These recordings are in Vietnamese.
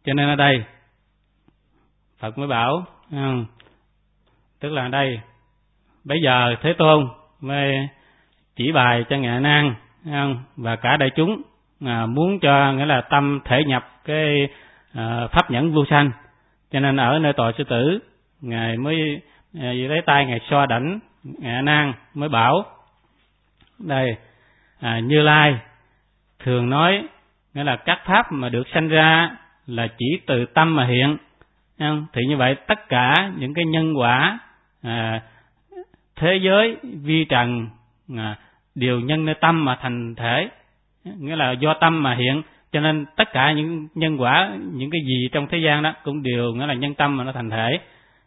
Cho nên ở đây Phật mới bảo, tức là ở đây bây giờ Thế Tôn mới chỉ bài cho Ngài A Nan và cả đại chúng muốn cho nghĩa là tâm thể nhập cái pháp nhẫn vô sanh. Cho nên ở nơi tòa sư tử, Ngài mới lấy tay Ngài xoa đảnh Ngài A Nan, mới bảo đây Như Lai thường nói nghĩa là các pháp mà được sanh ra là chỉ từ tâm mà hiện. Thì như vậy tất cả những cái nhân quả thế giới vi trần đều nhân nơi tâm mà thành thể, nghĩa là do tâm mà hiện. Cho nên tất cả những nhân quả, những cái gì trong thế gian đó cũng đều nghĩa là nhân tâm mà nó thành thể.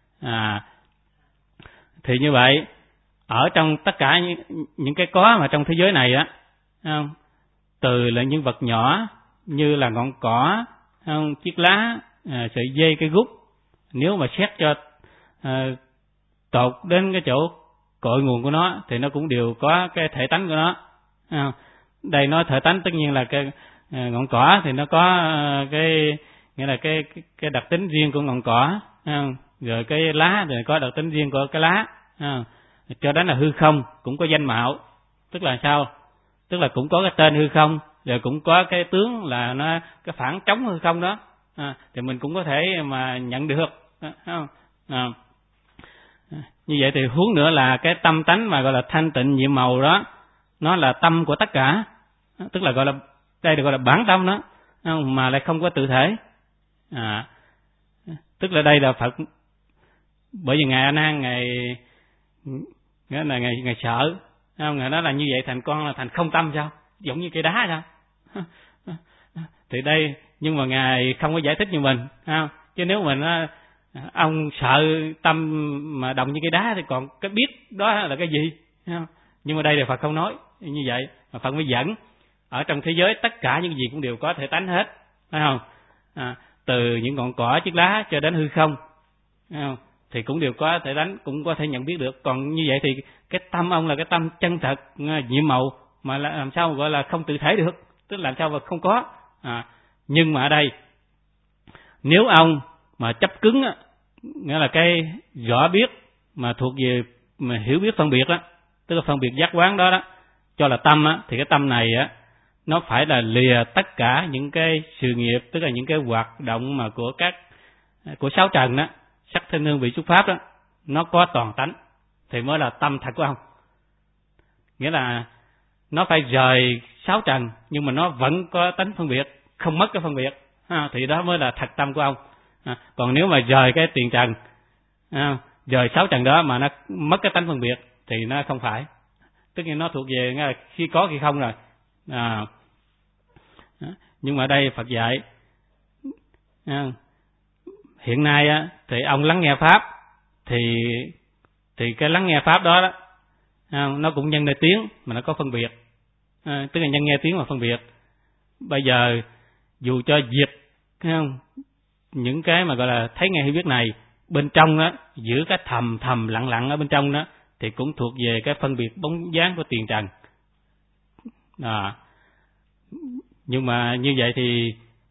Thì như vậy ở trong tất cả những cái có mà trong thế giới này á, từ là những vật nhỏ như là ngọn cỏ, chiếc lá, sợi dây, cây gút, nếu mà xét cho tột đến cái chỗ cội nguồn của nó thì nó cũng đều có cái thể tánh của nó. Đây nói thể tánh tất nhiên là cái ngọn cỏ thì nó có cái nghĩa là cái đặc tính riêng của ngọn cỏ, rồi cái lá thì có đặc tính riêng của cái lá. Cho đến là hư không cũng có danh mạo, tức là sao? Tức là cũng có cái tên hư không, rồi cũng có cái tướng là nó cái phản trống hư không đó, thì mình cũng có thể mà nhận được. Như vậy thì huống nữa là cái tâm tánh mà gọi là thanh tịnh nhiệm màu đó, nó là tâm của tất cả, tức là gọi là đây được gọi là bản tâm đó, mà lại không có tự thể. Tức là đây là Phật, bởi vì Ngài A Nan ngài sợ, ngài nói là như vậy thành con là thành không tâm sao, giống như cây đá sao? Thì đây, nhưng mà Ngài không có giải thích như mình, chứ nếu mình ông sợ tâm mà động như cây đá thì còn cái biết đó là cái gì? Nhưng mà đây là Phật không nói như vậy, mà Phật mới dẫn ở trong thế giới tất cả những gì cũng đều có thể tánh hết, phải không? Từ những ngọn cỏ, chiếc lá cho đến hư không, thì cũng đều có thể tánh, cũng có thể nhận biết được. Còn như vậy thì cái tâm ông là cái tâm chân thật, nhiệm màu, mà làm sao mà gọi là không tự thể được, tức là làm sao mà không có. Nhưng mà ở đây nếu ông mà chấp cứng á, nghĩa là cái rõ biết mà thuộc về mà hiểu biết phân biệt á, tức là phân biệt giác quán đó đó, cho là tâm á, thì cái tâm này á nó phải là lìa tất cả những cái sự nghiệp, tức là những cái hoạt động mà của sáu trần đó, sắc thanh hương vị xúc pháp đó, nó có toàn tánh thì mới là tâm thật của ông. Nghĩa là nó phải rời sáu trần nhưng mà nó vẫn có tánh phân biệt, không mất cái phân biệt, thì đó mới là thật tâm của ông. Còn nếu mà rời cái tiền trần, rời sáu trần đó mà nó mất cái tánh phân biệt thì nó không phải, tức là nó thuộc về khi có khi không rồi. Nhưng mà ở đây Phật dạy hiện nay á, thì ông lắng nghe pháp thì cái lắng nghe pháp đó đó, nó cũng nhân nơi tiếng mà nó có phân biệt, tức là nhân nghe tiếng mà phân biệt. Bây giờ dù cho diệt những cái mà gọi là thấy nghe hiểu biết này, bên trong đó giữ cái thầm lặng lặng ở bên trong đó thì cũng thuộc về cái phân biệt bóng dáng của tiền trần. Nhưng mà như vậy thì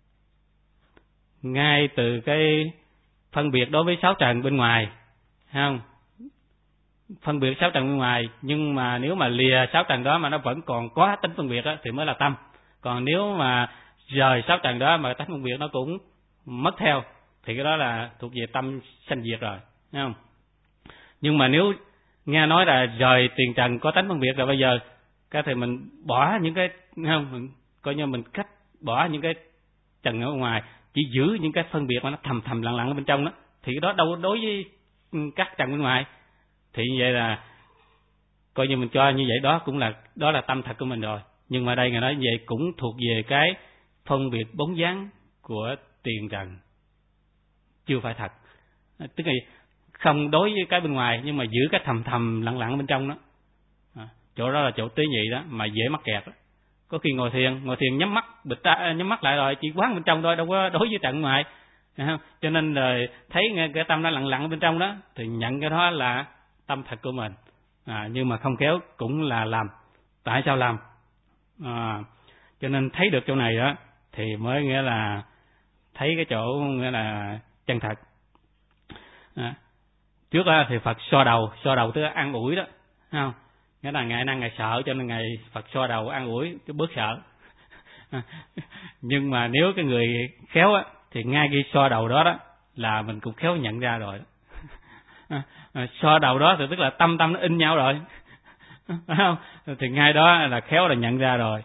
ngay từ cái phân biệt đối với sáu trần bên ngoài, không phân biệt sáu trần bên ngoài, nhưng mà nếu mà lìa sáu trần đó mà nó vẫn còn có tính phân biệt đó, thì mới là tâm. Còn nếu mà rời sáu trần đó mà tính phân biệt nó cũng mất theo thì cái đó là thuộc về tâm sanh diệt rồi, thấy không? Nhưng mà nếu nghe nói là rời tiền trần có tánh phân biệt rồi, bây giờ cái thì mình bỏ những cái, không, mình coi như mình cách bỏ những cái trần ở ngoài, chỉ giữ những cái phân biệt mà nó thầm lặng ở bên trong đó, thì cái đó đâu đối với các trần bên ngoài. Thì như vậy là coi như mình cho như vậy đó là tâm thật của mình rồi. Nhưng mà đây Ngài nói như vậy cũng thuộc về cái phân biệt bóng dáng của tiền trần, chưa phải thật. Tức là không đối với cái bên ngoài, nhưng mà giữ cái thầm lặng bên trong đó. Chỗ đó là chỗ tế nhị đó mà dễ mắc kẹt đó. Có khi ngồi thiền nhắm mắt lại rồi chỉ quán bên trong thôi, đâu có đối với trần ngoài. Cho nên rồi thấy cái tâm nó lặng bên trong đó thì nhận cái đó là tâm thật của mình. Nhưng mà không khéo cũng là làm. Tại sao làm? Cho nên thấy được chỗ này đó thì mới nghĩa là thấy cái chỗ nghĩa là chân thật. Trước đó thì Phật so đầu tức là an ủi đó, không? Nghĩa là ngài năng ngài sợ cho nên ngài Phật so đầu an ủi cái bớt sợ. Nhưng mà nếu cái người khéo á thì ngay khi so đầu đó đó là mình cũng khéo nhận ra rồi. So đầu đó thì tức là tâm nó in nhau rồi, phải không? Thì ngay đó là khéo là nhận ra rồi.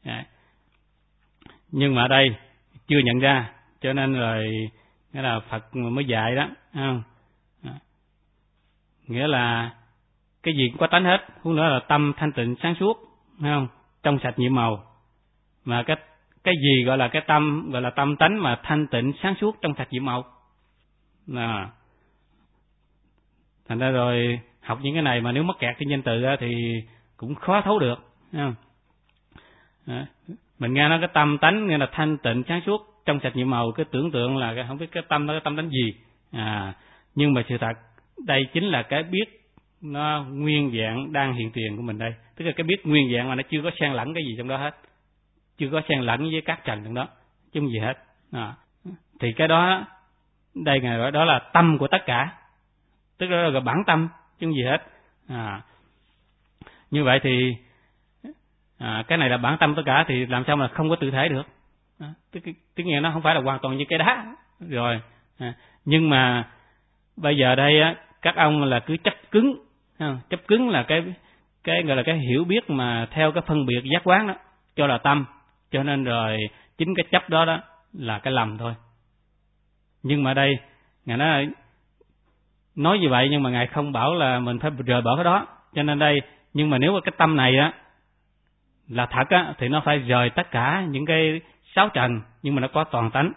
Nhưng mà ở đây chưa nhận ra, cho nên rồi nghĩa là Phật mới dạy đó, không? Nghĩa là cái gì cũng có tánh hết, huống nữa là tâm thanh tịnh sáng suốt, phải không? Trong sạch nhiệm màu. Mà cái gì gọi là cái tâm, gọi là tâm tánh mà thanh tịnh sáng suốt trong sạch nhiệm màu. Thành ra rồi học những cái này mà nếu mắc kẹt trên danh từ thì cũng khó thấu được, phải không? Mình nghe nói cái tâm tánh nghĩa là thanh tịnh sáng suốt trong sạch nhiệm màu, cái tưởng tượng là không biết cái tâm đó cái tâm tánh gì. Nhưng mà sự thật đây chính là cái biết nó nguyên vẹn đang hiện tiền của mình đây, tức là cái biết nguyên vẹn mà nó chưa có xen lẫn cái gì trong đó hết, chưa có xen lẫn với các trần trong đó, chứ không gì hết. Thì cái đó đây ngài gọi đó là tâm của tất cả, tức là bản tâm chứ không gì hết. Như vậy thì cái này là bản tâm tất cả thì làm sao mà không có tự thể được? Tức nghĩa nó không phải là hoàn toàn như cái đá rồi. Nhưng mà bây giờ đây á, các ông là cứ chấp cứng, chấp cứng là cái gọi là cái hiểu biết mà theo cái phân biệt giác quán đó cho là tâm, cho nên rồi chính cái chấp đó đó là cái lầm thôi. Nhưng mà đây ngài nói như vậy, nhưng mà ngài không bảo là mình phải rời bỏ cái đó. Cho nên đây, nhưng mà nếu cái tâm này á là thật á thì nó phải rời tất cả những cái sáu trần, nhưng mà nó có toàn tánh.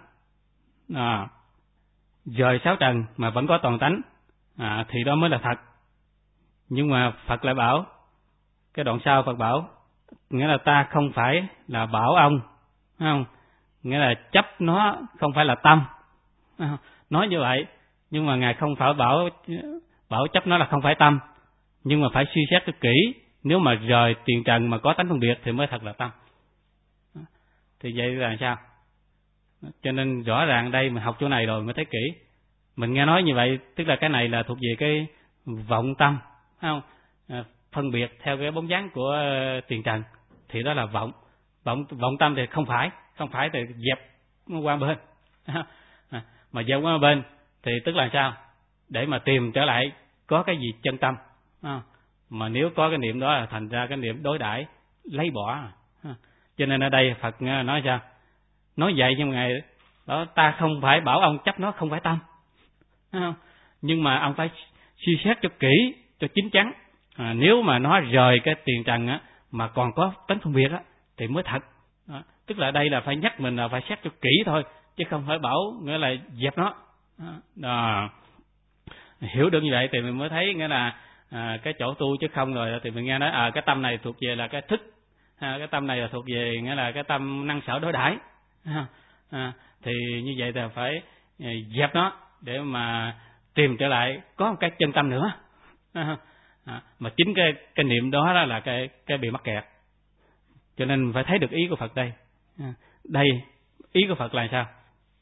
Rời sáu trần mà vẫn có toàn tánh, thì đó mới là thật. Nhưng mà Phật lại bảo, cái đoạn sau Phật bảo, nghĩa là ta không phải là bảo ông, không? Nghĩa là chấp nó không phải là tâm. Nói như vậy, nhưng mà ngài không phải bảo chấp nó là không phải tâm, nhưng mà phải suy xét cho kỹ. Nếu mà rời tiền trần mà có tánh phân biệt thì mới thật là tâm. Thì vậy là sao? Cho nên rõ ràng đây mình học chỗ này rồi mới thấy kỹ. Mình nghe nói như vậy, tức là cái này là thuộc về cái vọng tâm, không? Phân biệt theo cái bóng dáng của tiền trần thì đó là vọng tâm thì không phải thì dẹp qua bên. Mà dẹp qua bên thì tức là sao? Để mà tìm trở lại có cái gì chân tâm. Mà nếu có cái niệm đó là thành ra cái niệm đối đãi lấy bỏ. Cho nên ở đây Phật nói sao? Nói vậy nhưng mà ngài đó, ta không phải bảo ông chấp nó không phải tâm, nhưng mà ông phải suy xét cho kỹ, cho chín chắn. Nếu mà nó rời cái tiền trần á mà còn có tánh phân biệt á thì mới thật. Tức là đây là phải nhắc mình là phải xét cho kỹ thôi, chứ không phải bảo nghĩa là dẹp nó. Hiểu được như vậy thì mình mới thấy nghĩa là cái chỗ tu, chứ không rồi thì mình nghe nói cái tâm này thuộc về là cái thức, cái tâm này là thuộc về nghĩa là cái tâm năng sở đối đãi. Thì như vậy thì phải dẹp nó để mà tìm trở lại có một cái chân tâm nữa. Mà chính cái niệm đó là cái bị mắc kẹt. Cho nên phải thấy được ý của Phật đây. Đây ý của Phật là sao?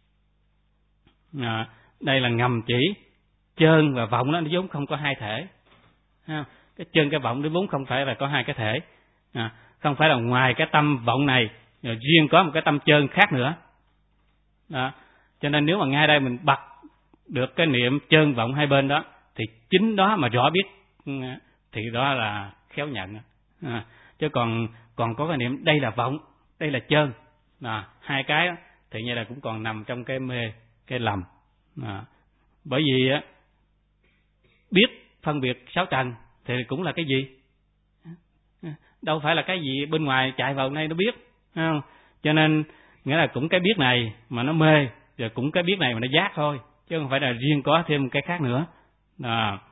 Đây là ngầm chỉ chơn và vọng nó vốn không có hai thể. Cái chơn cái vọng nó vốn không phải là có hai cái thể. Không phải là ngoài cái tâm vọng này rồi riêng có một cái tâm chơn khác nữa. Cho nên nếu mà ngay đây mình bật được cái niệm chơn vọng hai bên đó thì chính đó mà rõ biết thì đó là khéo nhận. Chứ còn có cái niệm đây là vọng, đây là chơn, hai cái đó, thì như là cũng còn nằm trong cái mê, cái lầm. Bởi vì biết phân biệt sáu trần thì cũng là cái gì? Đâu phải là cái gì bên ngoài chạy vào đây nó biết, không? Cho nên nghĩa là cũng cái biết này mà nó mê, rồi cũng cái biết này mà nó giác thôi, chứ không phải là riêng có thêm cái khác nữa.